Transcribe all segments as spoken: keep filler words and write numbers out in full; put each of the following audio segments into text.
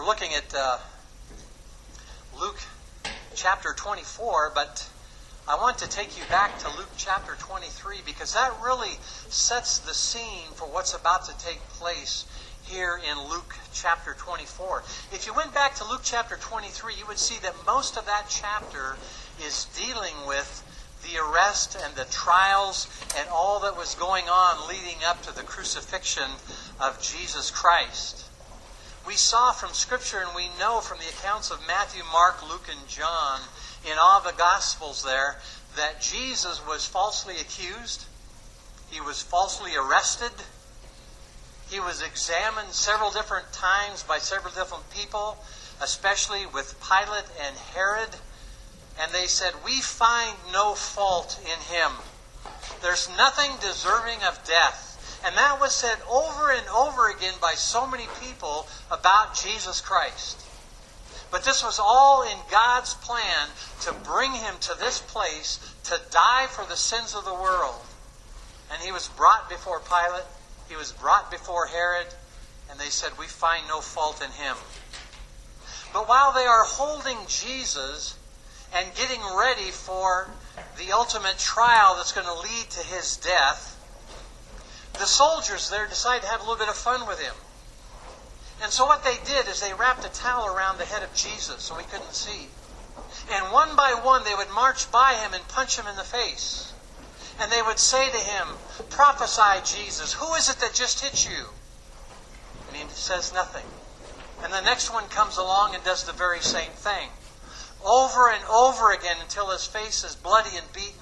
We're looking at uh, Luke chapter twenty-four, but I want to take you back to Luke chapter twenty-three because that really sets the scene for what's about to take place here in Luke chapter twenty-four. If you went back to Luke chapter twenty-three, you would see that most of that chapter is dealing with the arrest and the trials and all that was going on leading up to the crucifixion of Jesus Christ. We saw from Scripture and we know from the accounts of Matthew, Mark, Luke, and John in all the Gospels there that Jesus was falsely accused. He was falsely arrested. He was examined several different times by several different people, especially with Pilate and Herod. And they said, "We find no fault in him. There's nothing deserving of death." And that was said over and over again by so many people about Jesus Christ. But this was all in God's plan to bring him to this place to die for the sins of the world. And he was brought before Pilate. He was brought before Herod. And they said, "We find no fault in him." But while they are holding Jesus and getting ready for the ultimate trial that's going to lead to his death, the soldiers there decided to have a little bit of fun with him. And so what they did is they wrapped a towel around the head of Jesus so he couldn't see. And one by one they would march by him and punch him in the face. And they would say to him, "Prophesy, Jesus, who is it that just hit you?" And he says nothing. And the next one comes along and does the very same thing. Over and over again until his face is bloody and beaten.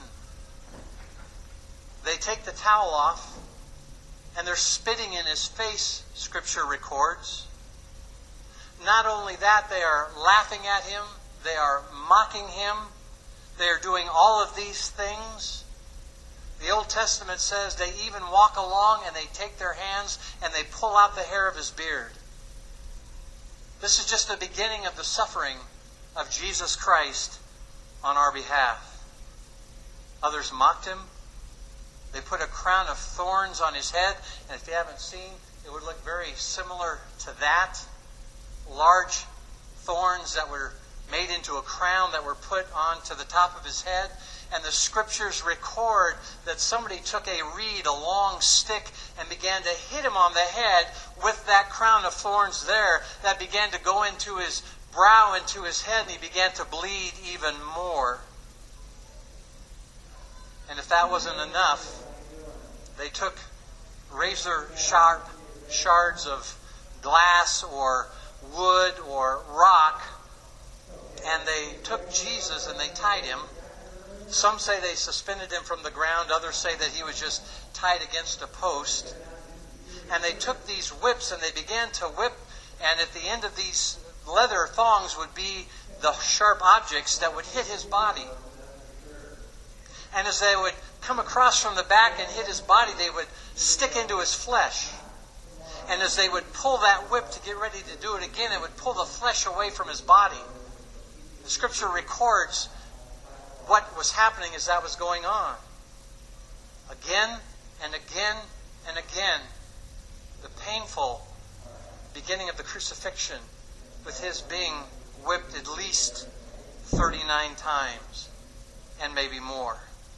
They take the towel off. And they're spitting in his face, Scripture records. Not only that, they are laughing at him. They are mocking him. They are doing all of these things. The Old Testament says they even walk along and they take their hands and they pull out the hair of his beard. This is just the beginning of the suffering of Jesus Christ on our behalf. Others mocked him. They put a crown of thorns on his head. And if you haven't seen, it would look very similar to that. Large thorns that were made into a crown that were put onto the top of his head. And the Scriptures record that somebody took a reed, a long stick, and began to hit him on the head with that crown of thorns there that began to go into his brow, into his head, and he began to bleed even more. And if that wasn't enough, they took razor-sharp shards of glass or wood or rock, and they took Jesus and they tied him. Some say they suspended him from the ground. Others say that he was just tied against a post. And they took these whips and they began to whip, and at the end of these leather thongs would be the sharp objects that would hit his body. And as they would come across from the back and hit his body, they would stick into his flesh. And as they would pull that whip to get ready to do it again, it would pull the flesh away from his body. The Scripture records what was happening as that was going on. Again and again and again, the painful beginning of the crucifixion, with his being whipped at least thirty-nine times and maybe more.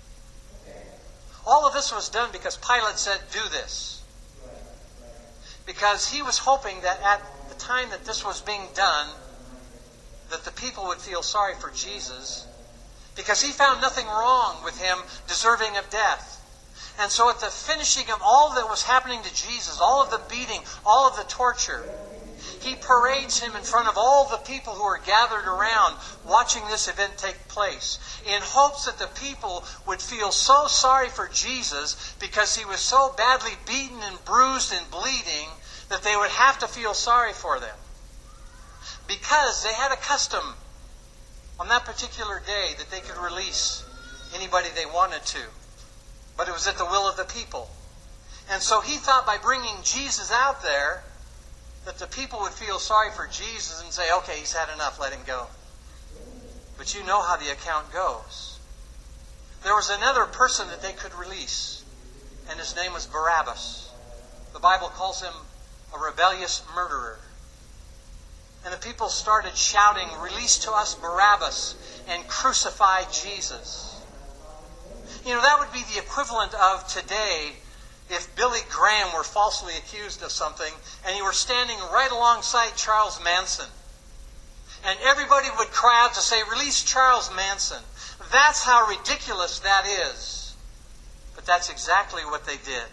All of this was done because Pilate said, "Do this." Because he was hoping that at the time that this was being done, that the people would feel sorry for Jesus, because he found nothing wrong with him deserving of death. And so at the finishing of all that was happening to Jesus, all of the beating, all of the torture, he parades him in front of all the people who are gathered around watching this event take place, in hopes that the people would feel so sorry for Jesus because he was so badly beaten and bruised and bleeding that they would have to feel sorry for them. Because they had a custom on that particular day that they could release anybody they wanted to. But it was at the will of the people. And so he thought by bringing Jesus out there that the people would feel sorry for Jesus and say, "Okay, he's had enough, let him go." But you know how the account goes. There was another person that they could release, and his name was Barabbas. The Bible calls him a rebellious murderer. And the people started shouting, "Release to us Barabbas and crucify Jesus." You know, that would be the equivalent of today if Billy Graham were falsely accused of something and he were standing right alongside Charles Manson. And everybody would cry out to say, "Release Charles Manson." That's how ridiculous that is. But that's exactly what they did.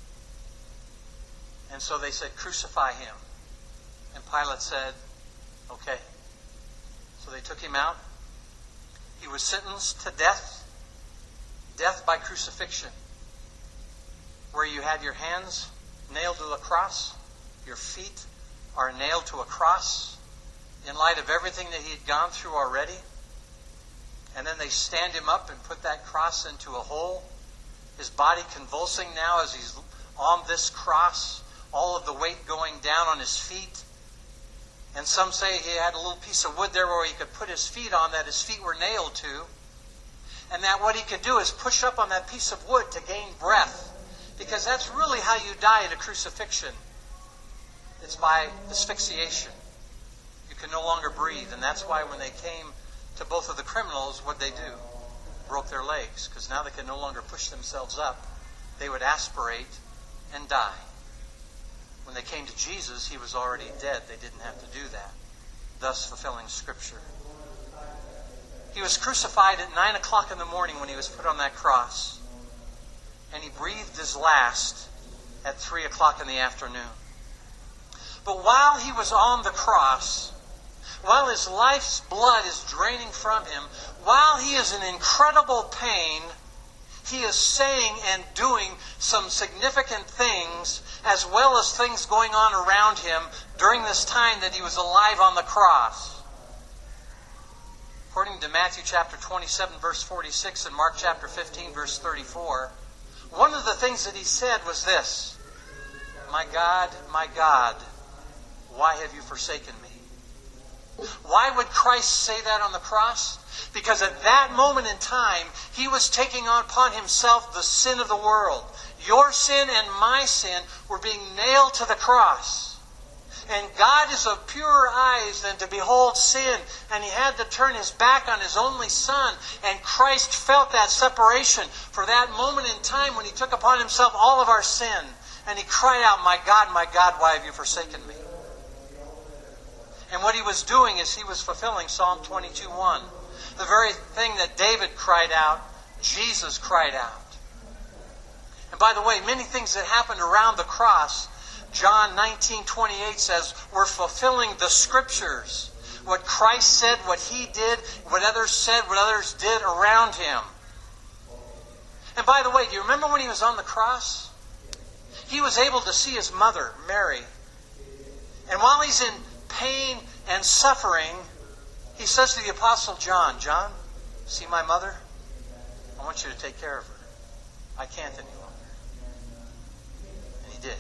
And so they said, "Crucify him." And Pilate said, "Okay." So they took him out. He was sentenced to death. Death by crucifixion. Where you had your hands nailed to the cross. Your feet are nailed to a cross. In light of everything that he had gone through already. And then they stand him up and put that cross into a hole. His body convulsing now as he's on this cross. All of the weight going down on his feet. And some say he had a little piece of wood there where he could put his feet on that his feet were nailed to. And that what he could do is push up on that piece of wood to gain breath. Because that's really how you die in a crucifixion. It's by asphyxiation. You can no longer breathe. And that's why when they came to both of the criminals, what they do? Broke their legs. Because now they can no longer push themselves up. They would aspirate and die. When they came to Jesus, he was already dead. They didn't have to do that. Thus fulfilling Scripture. He was crucified at nine o'clock in the morning when he was put on that cross. And he breathed his last at three o'clock in the afternoon. But while he was on the cross, while his life's blood is draining from him, while he is in incredible pain, he is saying and doing some significant things, as well as things going on around him during this time that he was alive on the cross. According to Matthew chapter twenty-seven, verse forty-six, and Mark chapter fifteen, verse thirty-four, one of the things that he said was this: "My God, my God, why have you forsaken me?" Why would Christ say that on the cross? Because at that moment in time, he was taking upon himself the sin of the world. Your sin and my sin were being nailed to the cross. And God is of purer eyes than to behold sin. And he had to turn his back on his only Son. And Christ felt that separation for that moment in time when he took upon himself all of our sin. And he cried out, "My God, my God, why have you forsaken me?" And what he was doing is he was fulfilling Psalm twenty-two one. The very thing that David cried out, Jesus cried out. And by the way, many things that happened around the cross, John nineteen twenty-eight says, we're fulfilling the Scriptures. What Christ said, what he did, what others said, what others did around him. And by the way, do you remember when he was on the cross? He was able to see his mother, Mary. And while he's in pain and suffering, he says to the Apostle John, "John, see my mother? I want you to take care of her. I can't any longer." And he did.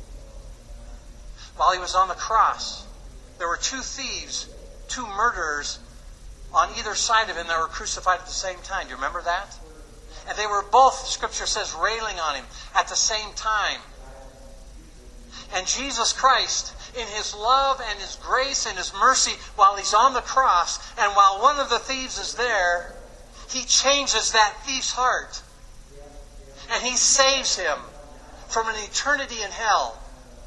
While he was on the cross, there were two thieves, two murderers on either side of him that were crucified at the same time. Do you remember that? And they were both, Scripture says, railing on him at the same time. And Jesus Christ, in his love and his grace and his mercy, while he's on the cross, and while one of the thieves is there, he changes that thief's heart. And he saves him from an eternity in hell.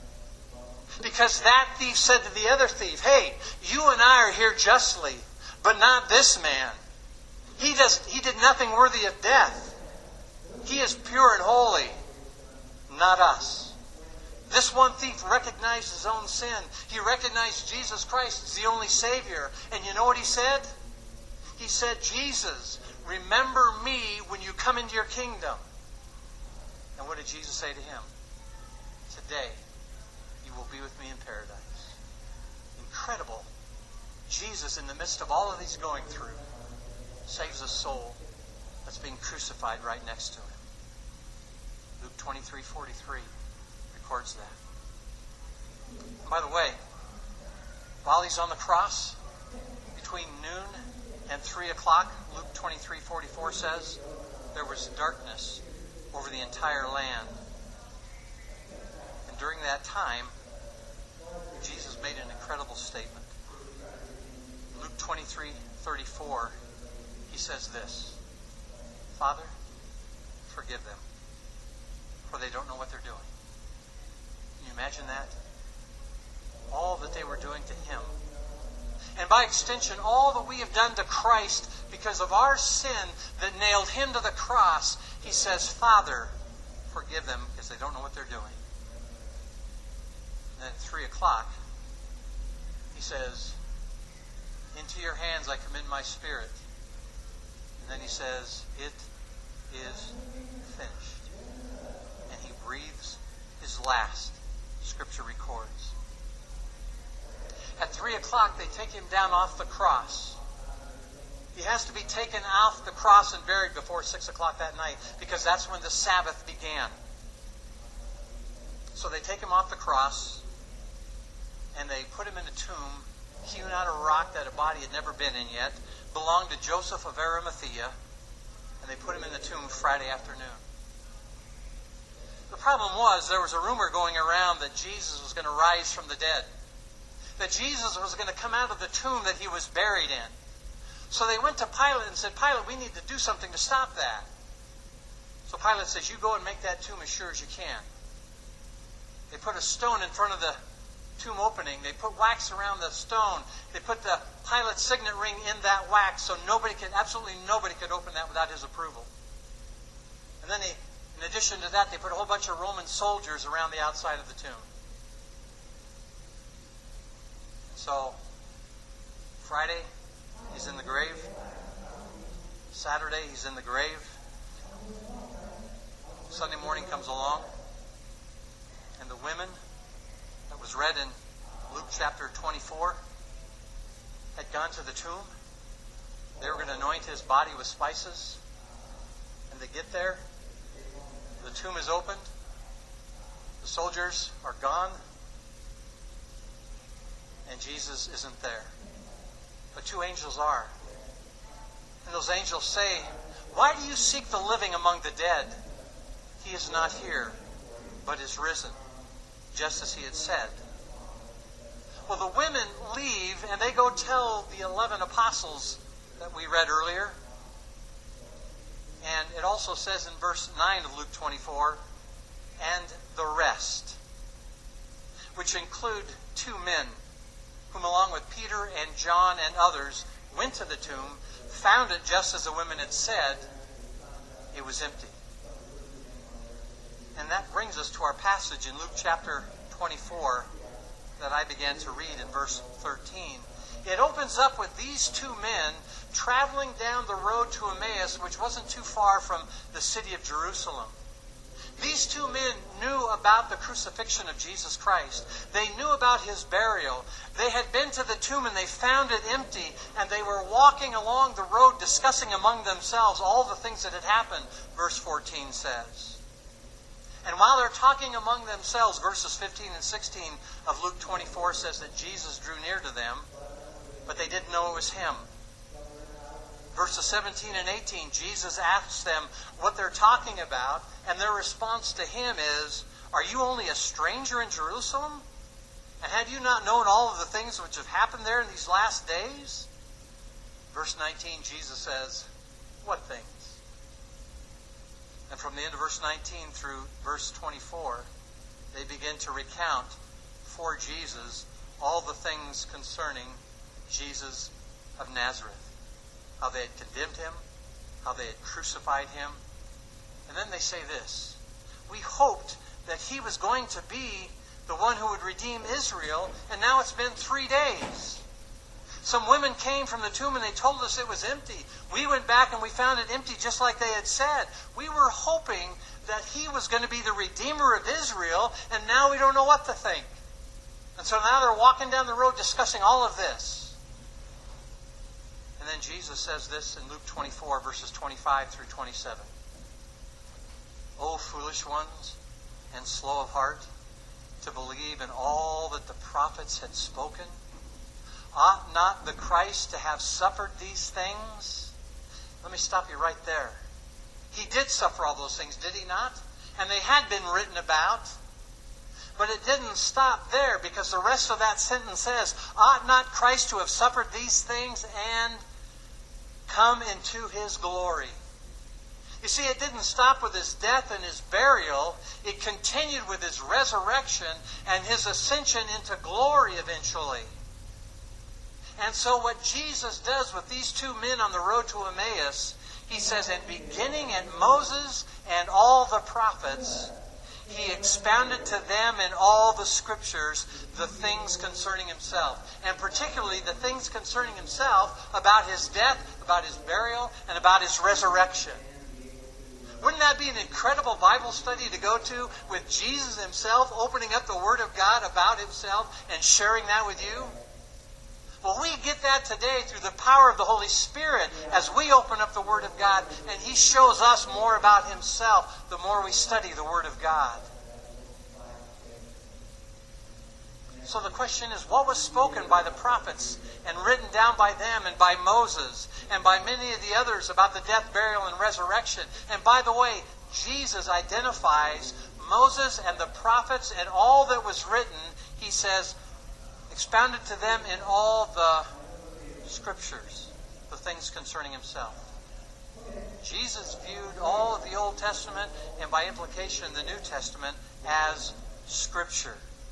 Because that thief said to the other thief, "Hey, you and I are here justly, but not this man. He does, he did nothing worthy of death. He is pure and holy, not us." This one thief recognized his own sin. He recognized Jesus Christ as the only Savior. And you know what he said? He said, "Jesus, remember me when you come into your kingdom." And what did Jesus say to him? "Today, you will be with me in paradise." Incredible. Jesus, in the midst of all of these going through, saves a soul that's being crucified right next to him. Luke twenty-three forty-three. Records that. And by the way, while he's on the cross, between noon and three o'clock, Luke twenty-three forty-four says, there was darkness over the entire land. And during that time, Jesus made an incredible statement. Luke twenty-three thirty-four, he says this, Father, forgive them, for they don't know what they're doing. Can you imagine that? All that they were doing to him. And by extension, all that we have done to Christ because of our sin that nailed him to the cross, he says, Father, forgive them because they don't know what they're doing. And then at three o'clock, he says, into your hands I commend my spirit. And then he says, it is finished. And he breathes his last, Scripture records. At three o'clock, they take him down off the cross. He has to be taken off the cross and buried before six o'clock that night, because that's when the Sabbath began. So they take him off the cross, and they put him in a tomb, hewn out of rock that a body had never been in yet, belonged to Joseph of Arimathea, and they put him in the tomb Friday afternoon. The problem was, there was a rumor going around that Jesus was going to rise from the dead. That Jesus was going to come out of the tomb that he was buried in. So they went to Pilate and said, Pilate, we need to do something to stop that. So Pilate says, you go and make that tomb as sure as you can. They put a stone in front of the tomb opening. They put wax around the stone. They put the Pilate's signet ring in that wax so nobody could, absolutely nobody could open that without his approval. And then they, in addition to that, they put a whole bunch of Roman soldiers around the outside of the tomb. So, Friday, he's in the grave. Saturday, he's in the grave. Sunday morning comes along, and the women that was read in Luke chapter twenty-four had gone to the tomb. They were going to anoint his body with spices. And they get there. The tomb is opened. The soldiers are gone. And Jesus isn't there. But two angels are. And those angels say, why do you seek the living among the dead? He is not here, but is risen, just as he had said. Well, the women leave, and they go tell the eleven apostles that we read earlier. And it also says in verse nine of Luke twenty-four, and the rest, which include two men, whom along with Peter and John and others went to the tomb, found it just as the women had said, it was empty. And that brings us to our passage in Luke chapter twenty-four that I began to read in verse thirteen. It opens up with these two men traveling down the road to Emmaus, which wasn't too far from the city of Jerusalem. These two men knew about the crucifixion of Jesus Christ. They knew about his burial. They had been to the tomb and they found it empty, and they were walking along the road discussing among themselves all the things that had happened, verse fourteen says. And while they're talking among themselves, verses fifteen and sixteen of Luke twenty-four says that Jesus drew near to them, but they didn't know it was him. Verses seventeen and eighteen, Jesus asks them what they're talking about, and their response to him is, are you only a stranger in Jerusalem? And have you not known all of the things which have happened there in these last days? Verse nineteen, Jesus says, what things? And from the end of verse nineteen through verse twenty-four, they begin to recount for Jesus all the things concerning Jesus of Nazareth. How they had condemned him, how they had crucified him. And then they say this, we hoped that he was going to be the one who would redeem Israel, and now it's been three days. Some women came from the tomb and they told us it was empty. We went back and we found it empty just like they had said. We were hoping that he was going to be the Redeemer of Israel, and now we don't know what to think. And so now they're walking down the road discussing all of this. And then Jesus says this in Luke twenty-four, verses twenty-five through twenty-seven. O foolish ones, and slow of heart, to believe in all that the prophets had spoken? Ought not the Christ to have suffered these things? Let me stop you right there. He did suffer all those things, did he not? And they had been written about. But it didn't stop there, because the rest of that sentence says, ought not Christ to have suffered these things and come into His glory? You see, it didn't stop with His death and His burial. It continued with His resurrection and His ascension into glory eventually. And so what Jesus does with these two men on the road to Emmaus, He says, and beginning at Moses and all the prophets, He expounded to them in all the Scriptures the things concerning Himself. And particularly the things concerning Himself about His death, about His burial, and about His resurrection. Wouldn't that be an incredible Bible study to go to, with Jesus Himself opening up the Word of God about Himself and sharing that with you? Well, we get that today through the power of the Holy Spirit as we open up the Word of God, and He shows us more about Himself the more we study the Word of God. So the question is, what was spoken by the prophets and written down by them and by Moses and by many of the others about the death, burial, and resurrection? And by the way, Jesus identifies Moses and the prophets and all that was written, He says, expounded to them in all the Scriptures, the things concerning Himself. Jesus viewed all of the Old Testament, and by implication the New Testament, as Scripture.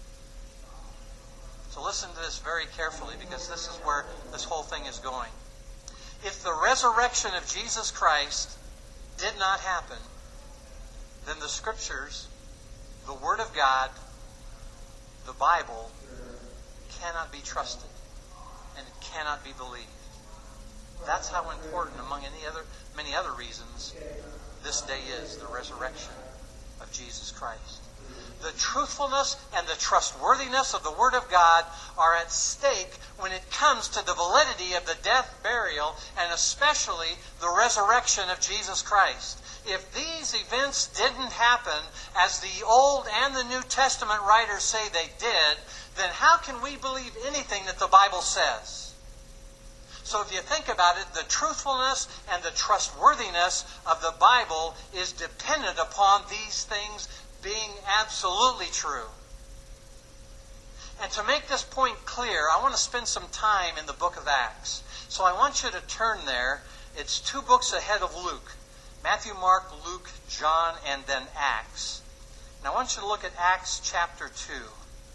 So listen to this very carefully, because this is where this whole thing is going. If the resurrection of Jesus Christ did not happen, then the Scriptures, the Word of God, the Bible, cannot be trusted, and it cannot be believed. That's how important, among any other, many other reasons, this day is, the resurrection of Jesus Christ. The truthfulness and the trustworthiness of the Word of God are at stake when it comes to the validity of the death, burial, and especially the resurrection of Jesus Christ. If these events didn't happen as the Old and the New Testament writers say they did, then how can we believe anything that the Bible says? So if you think about it, the truthfulness and the trustworthiness of the Bible is dependent upon these things being absolutely true. And to make this point clear, I want to spend some time in the book of Acts. So I want you to turn there. It's two books ahead of Luke. Matthew, Mark, Luke, John, and then Acts. And I want you to look at Acts chapter two.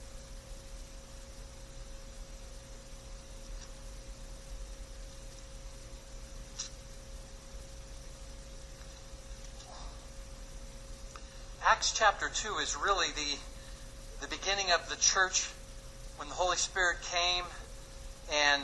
Acts chapter two is really the, the beginning of the church when the Holy Spirit came and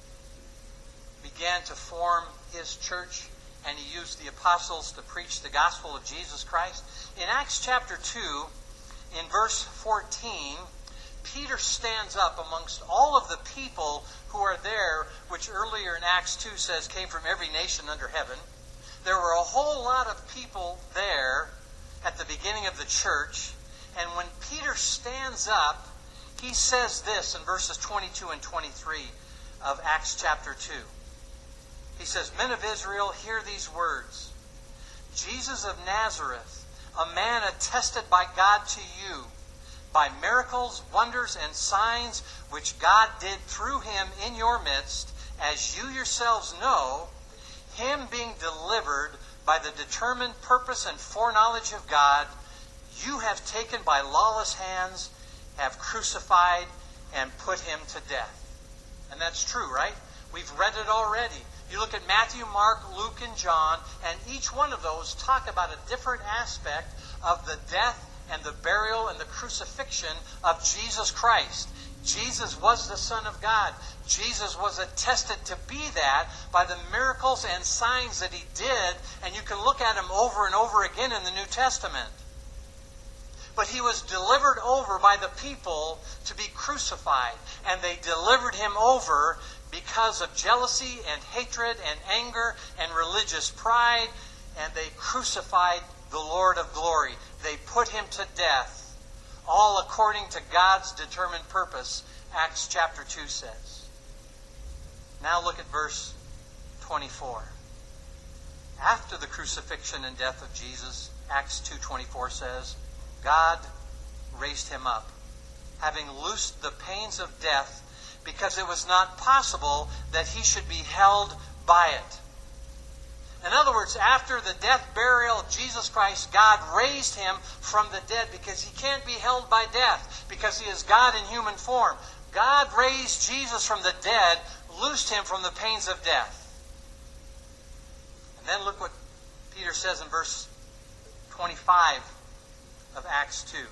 began to form His church, and He used the apostles to preach the gospel of Jesus Christ. In Acts chapter two, in verse fourteen, Peter stands up amongst all of the people who are there, which earlier in Acts two says came from every nation under heaven. There were a whole lot of people there at the beginning of the church, and when Peter stands up, he says this in verses twenty-two and twenty-three of Acts chapter two. He says, "Men of Israel, hear these words. Jesus of Nazareth, a man attested by God to you, by miracles, wonders, and signs which God did through Him in your midst, as you yourselves know, Him being delivered by the determined purpose and foreknowledge of God, you have taken by lawless hands, have crucified, and put Him to death." And that's true, right? We've read it already. You look at Matthew, Mark, Luke, and John, and each one of those talk about a different aspect of the death and the burial and the crucifixion of Jesus Christ. Jesus was the Son of God. Jesus was attested to be that by the miracles and signs that He did, and you can look at Him over and over again in the New Testament. But He was delivered over by the people to be crucified, and they delivered Him over because of jealousy and hatred and anger and religious pride, and they crucified the Lord of glory. They put Him to death, all according to God's determined purpose, Acts chapter two says. Now look at verse twenty-four. After the crucifixion and death of Jesus, Acts two twenty-four says, God raised Him up having loosed the pains of death, because it was not possible that he should be held by it. In other words, after the death, burial of Jesus Christ, God raised him from the dead because he can't be held by death, because he is God in human form. God raised Jesus from the dead, loosed him from the pains of death. And then look what Peter says in verse twenty-five of Acts two.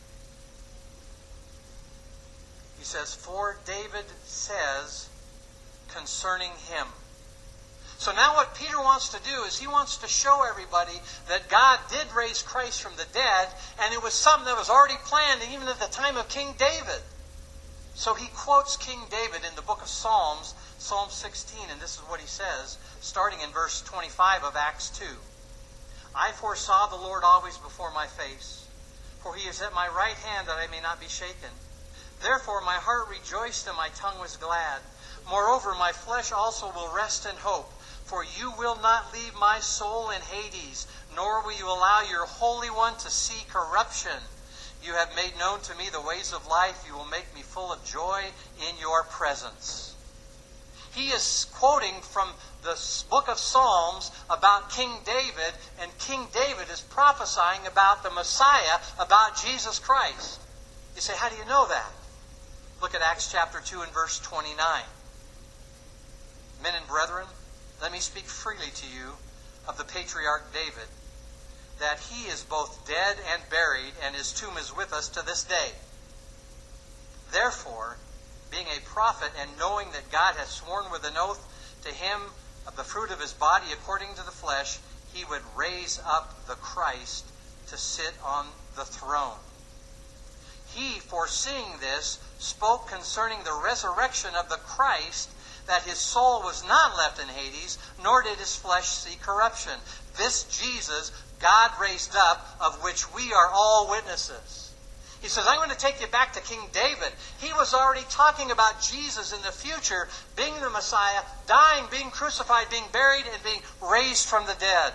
He says, "For David says concerning him." So now what Peter wants to do is he wants to show everybody that God did raise Christ from the dead, and it was something that was already planned even at the time of King David. So he quotes King David in the book of Psalms, Psalm sixteen, and this is what he says, starting in verse twenty-five of Acts two. "I foresaw the Lord always before my face, for he is at my right hand that I may not be shaken. Therefore my heart rejoiced and my tongue was glad. Moreover, my flesh also will rest in hope. For you will not leave my soul in Hades, nor will you allow your Holy One to see corruption. You have made known to me the ways of life. You will make me full of joy in your presence." He is quoting from the book of Psalms about King David, and King David is prophesying about the Messiah, about Jesus Christ. You say, how do you know that? Look at Acts chapter two and verse twenty-nine. "Men and brethren, let me speak freely to you of the patriarch David, that he is both dead and buried, and his tomb is with us to this day. Therefore, being a prophet, and knowing that God has sworn with an oath to him of the fruit of his body according to the flesh, he would raise up the Christ to sit on the throne. He, foreseeing this, spoke concerning the resurrection of the Christ, that his soul was not left in Hades, nor did his flesh see corruption. This Jesus God raised up, of which we are all witnesses." He says, I'm going to take you back to King David. He was already talking about Jesus in the future, being the Messiah, dying, being crucified, being buried, and being raised from the dead.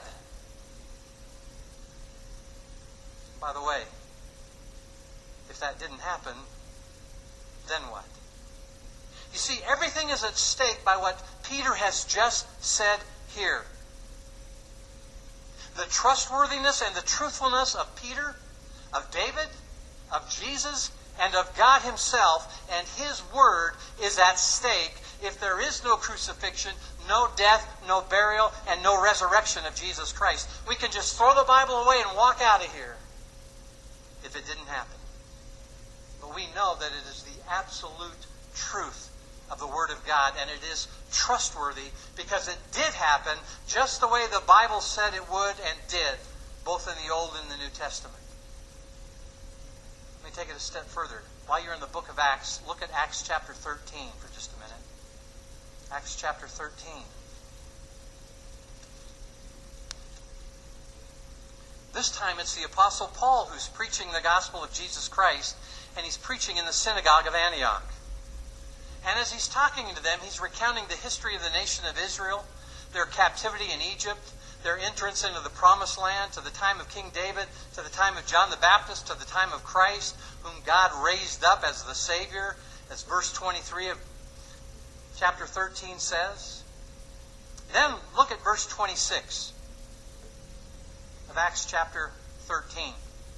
By the way, if that didn't happen, then what? You see, everything is at stake by what Peter has just said here. The trustworthiness and the truthfulness of Peter, of David, of Jesus, and of God himself, and his word is at stake if there is no crucifixion, no death, no burial, and no resurrection of Jesus Christ. We can just throw the Bible away and walk out of here if it didn't happen. But we know that it is the absolute truth of the Word of God, and it is trustworthy because it did happen just the way the Bible said it would and did, both in the Old and the New Testament. Let me take it a step further. While you're in the book of Acts, look at Acts chapter thirteen for just a minute. Acts chapter thirteen. This time it's the Apostle Paul who's preaching the gospel of Jesus Christ, and he's preaching in the synagogue of Antioch. And as he's talking to them, he's recounting the history of the nation of Israel, their captivity in Egypt, their entrance into the promised land, to the time of King David, to the time of John the Baptist, to the time of Christ, whom God raised up as the Savior, as verse twenty-three of chapter thirteen says. Then look at verse twenty-six of Acts chapter thirteen.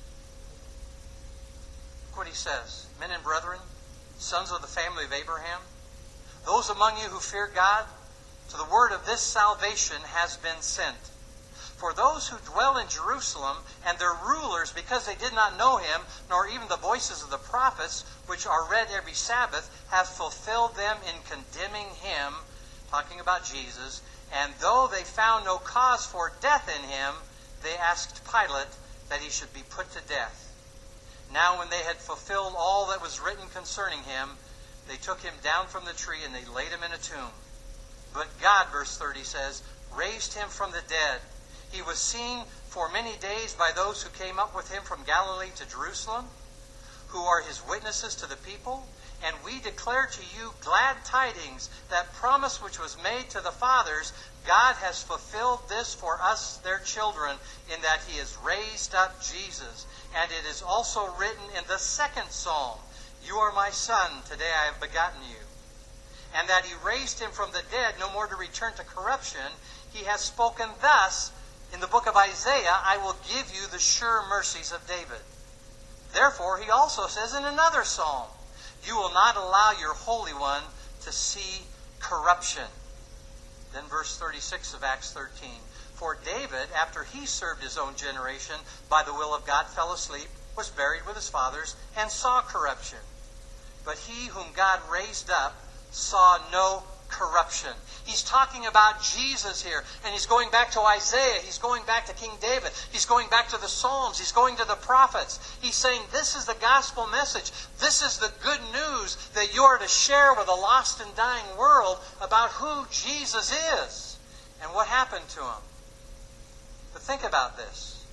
Look what he says. "Men and brethren, sons of the family of Abraham, those among you who fear God, to the word of this salvation has been sent. For those who dwell in Jerusalem and their rulers, because they did not know him, nor even the voices of the prophets, which are read every Sabbath, have fulfilled them in condemning him," talking about Jesus, "and though they found no cause for death in him, they asked Pilate that he should be put to death. Now when they had fulfilled all that was written concerning him, they took him down from the tree and they laid him in a tomb. But God," verse thirty says, "raised him from the dead. He was seen for many days by those who came up with him from Galilee to Jerusalem, who are his witnesses to the people. And we declare to you glad tidings, that promise which was made to the fathers. God has fulfilled this for us, their children, in that he has raised up Jesus. And it is also written in the second psalm, You are my son, today I have begotten you. And that he raised him from the dead, no more to return to corruption. He has spoken thus in the book of Isaiah, I will give you the sure mercies of David. Therefore, he also says in another psalm, you will not allow your Holy One to see corruption. Then verse thirty-six of Acts thirteen. For David, after he served his own generation, by the will of God fell asleep, was buried with his fathers, and saw corruption. But he whom God raised up saw no corruption. He's talking about Jesus here, and he's going back to Isaiah, he's going back to King David, he's going back to the Psalms, he's going to the prophets. He's saying this is the gospel message. This is the good news that you are to share with a lost and dying world about who Jesus is and what happened to him. But think about this.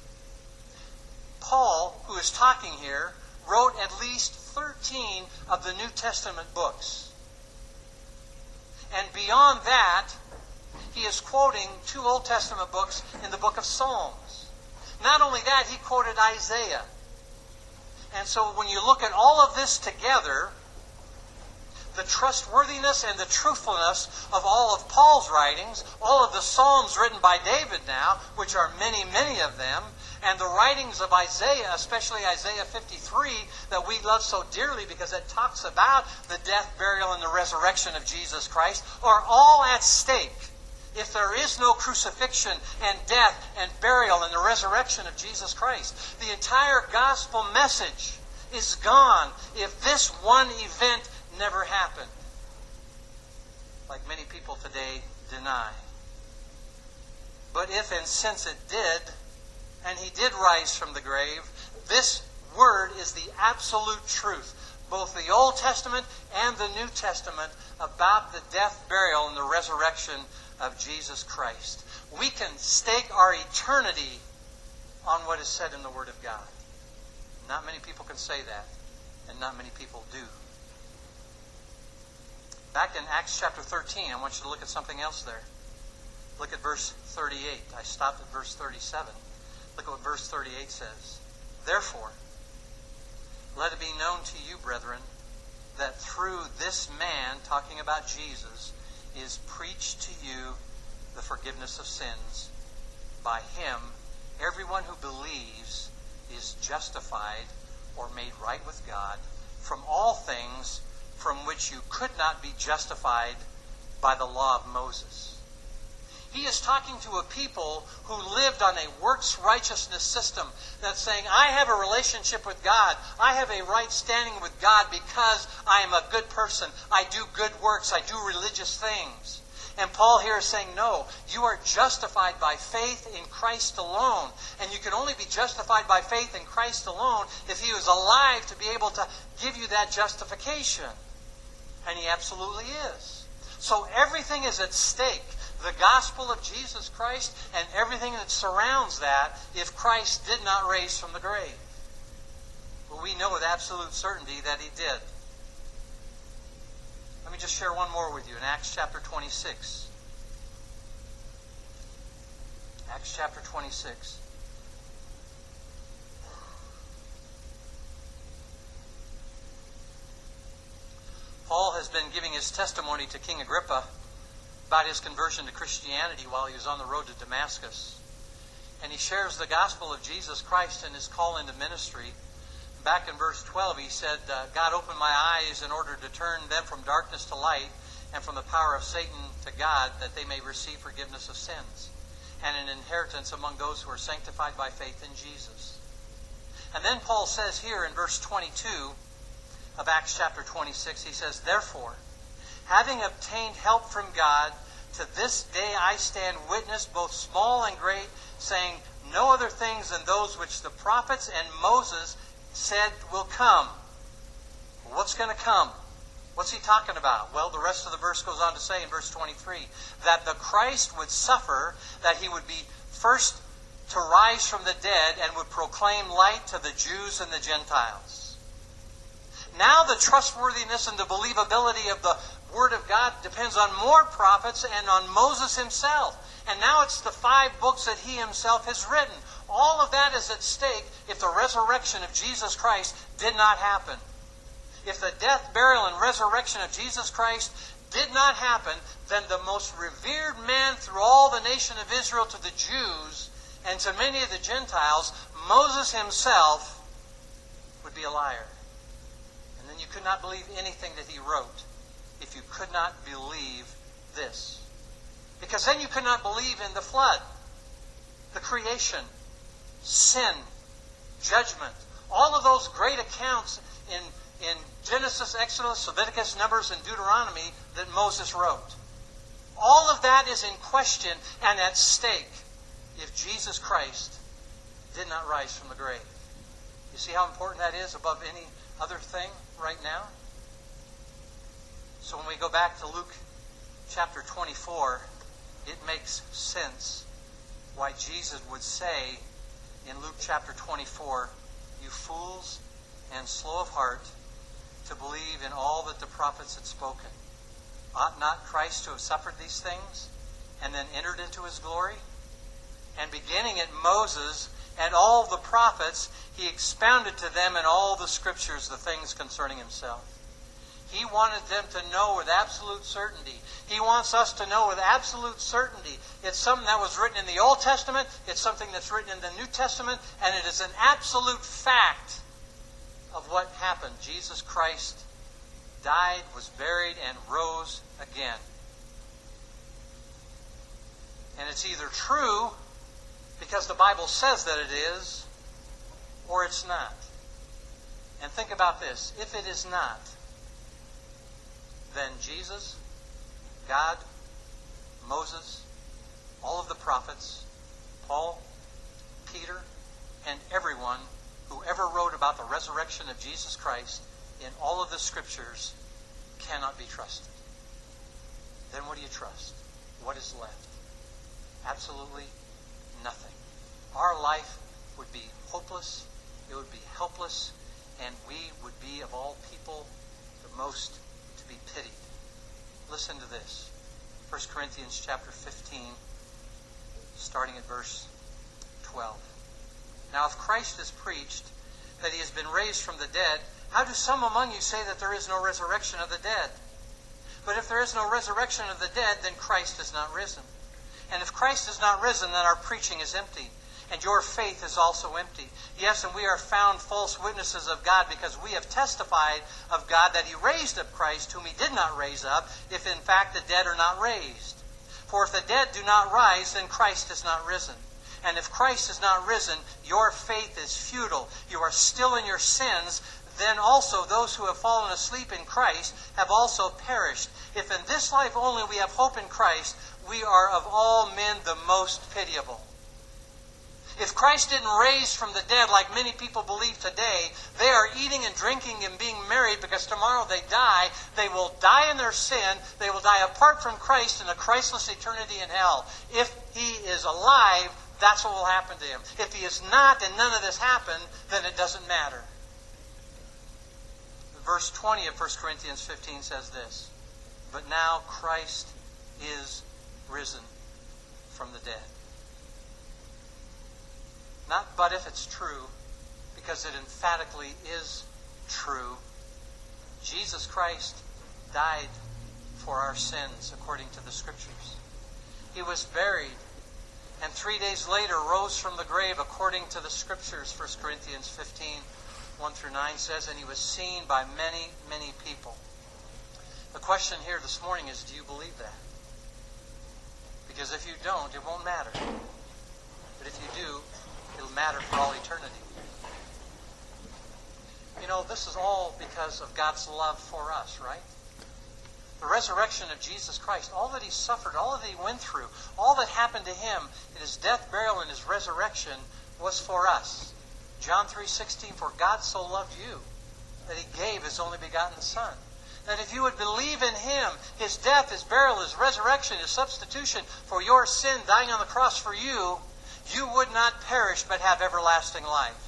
Paul, who is talking here, wrote at least thirteen of the New Testament books. And beyond that, he is quoting two Old Testament books in the book of Psalms. Not only that, he quoted Isaiah. And so when you look at all of this together, the trustworthiness and the truthfulness of all of Paul's writings, all of the Psalms written by David now, which are many, many of them, and the writings of Isaiah, especially Isaiah fifty-three, that we love so dearly because it talks about the death, burial, and the resurrection of Jesus Christ, are all at stake. If there is no crucifixion and death and burial and the resurrection of Jesus Christ, the entire gospel message is gone if this one event never happened, like many people today deny. But if and since it did, and he did rise from the grave, this word is the absolute truth, both the Old Testament and the New Testament, about the death, burial, and the resurrection of Jesus Christ. We can stake our eternity on what is said in the Word of God. Not many people can say that, and not many people do. Back in Acts chapter thirteen, I want you to look at something else there. Look at verse thirty-eight. I stopped at verse thirty-seven. Look at what verse thirty-eight says. Therefore, let it be known to you, brethren, that through this man, talking about Jesus, is preached to you the forgiveness of sins. By him, everyone who believes is justified or made right with God from all things from which you could not be justified by the law of Moses. He is talking to a people who lived on a works righteousness system that's saying, I have a relationship with God. I have a right standing with God because I am a good person. I do good works. I do religious things. And Paul here is saying, no, you are justified by faith in Christ alone. And you can only be justified by faith in Christ alone if he was alive to be able to give you that justification. And he absolutely is. So everything is at stake. The gospel of Jesus Christ and everything that surrounds that if Christ did not raise from the grave. Well, we know with absolute certainty that he did. Let me just share one more with you in Acts chapter twenty-six. Acts chapter twenty-six. Paul has been giving his testimony to King Agrippa about his conversion to Christianity while he was on the road to Damascus. And he shares the gospel of Jesus Christ and his call into ministry. Back in verse twelve, he said, uh, God opened my eyes in order to turn them from darkness to light and from the power of Satan to God, that they may receive forgiveness of sins and an inheritance among those who are sanctified by faith in Jesus. And then Paul says here in verse twenty-two of Acts chapter twenty-six, he says, therefore, having obtained help from God, to this day I stand witness, both small and great, saying no other things than those which the prophets and Moses said will come. What's going to come? What's he talking about? Well, the rest of the verse goes on to say in verse twenty-three, that the Christ would suffer, that he would be first to rise from the dead and would proclaim light to the Jews and the Gentiles. Now the trustworthiness and the believability of the Word of God depends on more prophets and on Moses himself. And now it's the five books that he himself has written. All of that is at stake if the resurrection of Jesus Christ did not happen. If the death, burial, and resurrection of Jesus Christ did not happen, then the most revered man through all the nation of Israel to the Jews and to many of the Gentiles, Moses himself, would be a liar. And then you could not believe anything that he wrote if you could not believe this. Because then you could not believe in the flood, the creation, sin, judgment, all of those great accounts in, in Genesis, Exodus, Leviticus, Numbers, and Deuteronomy that Moses wrote. All of that is in question and at stake if Jesus Christ did not rise from the grave. You see how important that is above any other thing right now? So when we go back to Luke chapter twenty-four, it makes sense why Jesus would say in Luke chapter twenty-four, "You fools and slow of heart to believe in all that the prophets had spoken. Ought not Christ to have suffered these things and then entered into his glory?" And beginning at Moses and all the prophets, he expounded to them in all the scriptures the things concerning himself. He wanted them to know with absolute certainty. He wants us to know with absolute certainty. It's something that was written in the Old Testament. It's something that's written in the New Testament. And it is an absolute fact of what happened. Jesus Christ died, was buried, and rose again. And it's either true because the Bible says that it is, or it's not. And think about this. If it is not, then Jesus, God, Moses, all of the prophets, Paul, Peter, and everyone who ever wrote about the resurrection of Jesus Christ in all of the scriptures cannot be trusted. Then what do you trust? What is left? Absolutely nothing. Our life would be hopeless, it would be helpless, and we would be, of all people, the most to be pitied. Listen to this. First Corinthians chapter fifteen, starting at verse twelve. Now if Christ is preached that he has been raised from the dead, how do some among you say that there is no resurrection of the dead? But if there is no resurrection of the dead, then Christ is not risen. And if Christ is not risen, then our preaching is empty, and your faith is also empty. Yes, and we are found false witnesses of God, because we have testified of God that he raised up Christ, whom he did not raise up, if in fact the dead are not raised. For if the dead do not rise, then Christ is not risen. And if Christ is not risen, your faith is futile. You are still in your sins. Then also those who have fallen asleep in Christ have also perished. If in this life only we have hope in Christ, we are of all men the most pitiable. If Christ didn't raise from the dead like many people believe today, they are eating and drinking and being married because tomorrow they die. They will die in their sin. They will die apart from Christ in a Christless eternity in hell. If he is alive, that's what will happen to him. If he is not and none of this happened, then it doesn't matter. Verse twenty of First Corinthians fifteen says this, "But now Christ is risen from the dead." Not but if it's true, because it emphatically is true. Jesus Christ died for our sins according to the Scriptures. He was buried, and three days later rose from the grave according to the Scriptures. First Corinthians fifteen, one through nine says, and he was seen by many, many people. The question here this morning is, do you believe that? Because if you don't, it won't matter. But if you do, it'll matter for all eternity. You know, this is all because of God's love for us, right? The resurrection of Jesus Christ, all that he suffered, all that he went through, all that happened to him in his death, burial, and his resurrection was for us. John three sixteen, for God so loved you that he gave his only begotten Son. That if you would believe in him, his death, his burial, his resurrection, his substitution for your sin, dying on the cross for you, you would not perish but have everlasting life.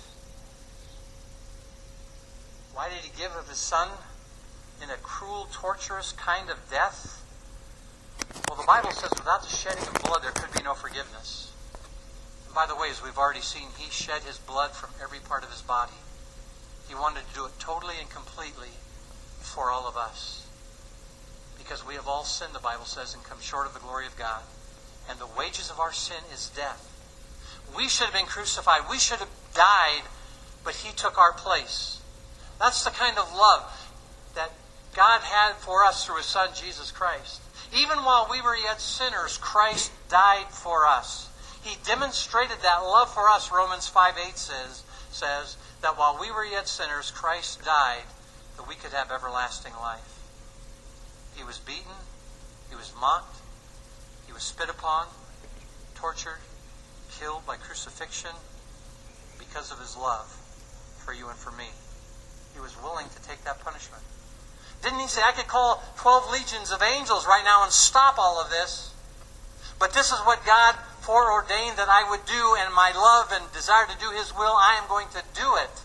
Why did he give of his Son in a cruel, torturous kind of death? Well, the Bible says without the shedding of blood there could be no forgiveness. And by the way, as we've already seen, he shed his blood from every part of his body. He wanted to do it totally and completely for all of us. Because we have all sinned, the Bible says, and come short of the glory of God. And the wages of our sin is death. We should have been crucified. We should have died, but He took our place. That's the kind of love that God had for us through His Son, Jesus Christ. Even while we were yet sinners, Christ died for us. He demonstrated that love for us. Romans five eight says, says that while we were yet sinners, Christ died that we could have everlasting life. He was beaten. He was mocked. He was spit upon, tortured, killed by crucifixion because of His love for you and for me. He was willing to take that punishment. Didn't He say, I could call twelve legions of angels right now and stop all of this? But this is what God foreordained that I would do, and my love and desire to do His will, I am going to do it.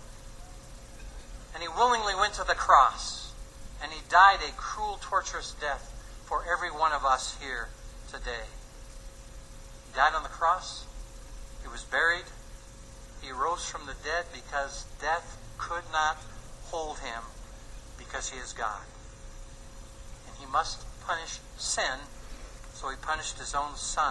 And He willingly went to the cross. And He died a cruel, torturous death for every one of us here today. He died on the cross. He was buried. He rose from the dead because death could not hold Him, because He is God. And He must punish sin, so He punished His own Son.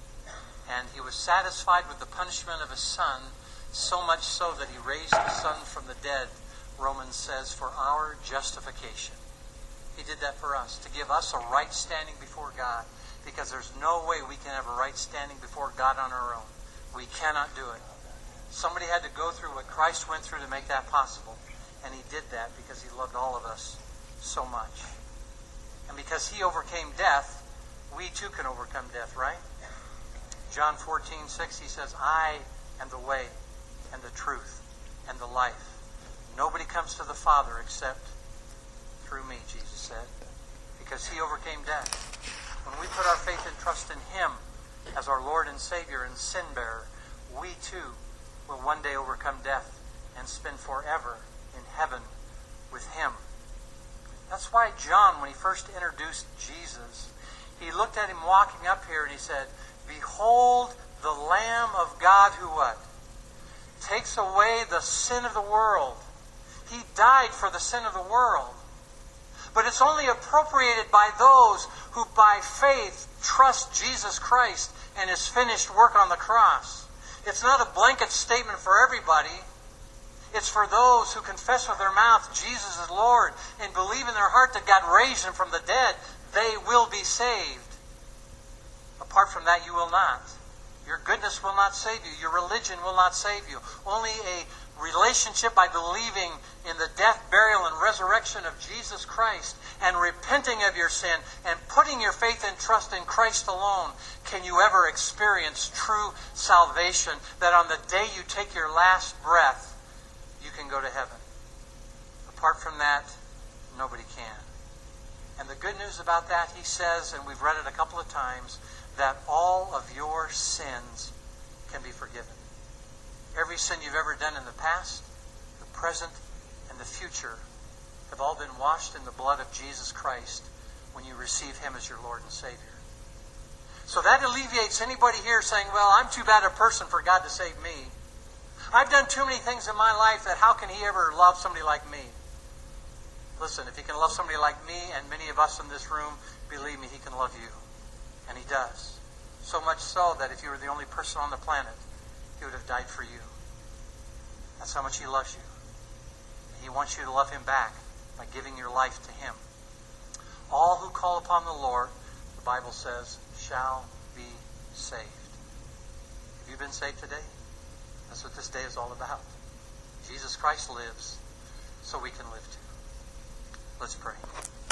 And He was satisfied with the punishment of His Son, so much so that He raised the Son from the dead, Romans says, for our justification. He did that for us, to give us a right standing before God, because there's no way we can have a right standing before God on our own. We cannot do it. Somebody had to go through what Christ went through to make that possible. And He did that because He loved all of us so much. And because He overcame death, we too can overcome death, right? John fourteen six, He says, I am the way and the truth and the life. Nobody comes to the Father except through me, Jesus said. Because He overcame death. When we put our faith and trust in Him as our Lord and Savior and sin bearer, we too will one day overcome death and spend forever in heaven with Him. That's why John, when he first introduced Jesus, he looked at Him walking up here and he said, Behold the Lamb of God who what? Takes away the sin of the world. He died for the sin of the world. But it's only appropriated by those who by faith trust Jesus Christ and His finished work on the cross. It's not a blanket statement for everybody. It's for those who confess with their mouth Jesus is Lord and believe in their heart that God raised Him from the dead. They will be saved. Apart from that, you will not. Your goodness will not save you. Your religion will not save you. Only a relationship by believing in the death, burial, and resurrection of Jesus Christ and repenting of your sin and putting your faith and trust in Christ alone can you ever experience true salvation, that on the day you take your last breath, you can go to heaven. Apart from that, nobody can. And the good news about that, He says, and we've read it a couple of times, that all of your sins can be forgiven. Every sin you've ever done in the past, the present, and the future have all been washed in the blood of Jesus Christ when you receive Him as your Lord and Savior. So that alleviates anybody here saying, well, I'm too bad a person for God to save me. I've done too many things in my life that how can He ever love somebody like me? Listen, if He can love somebody like me and many of us in this room, believe me, He can love you. And He does. So much so that if you were the only person on the planet, He would have died for you. That's how much He loves you. And He wants you to love Him back by giving your life to Him. All who call upon the Lord, the Bible says, shall be saved. Have you been saved today? That's what this day is all about. Jesus Christ lives, so we can live too. Let's pray.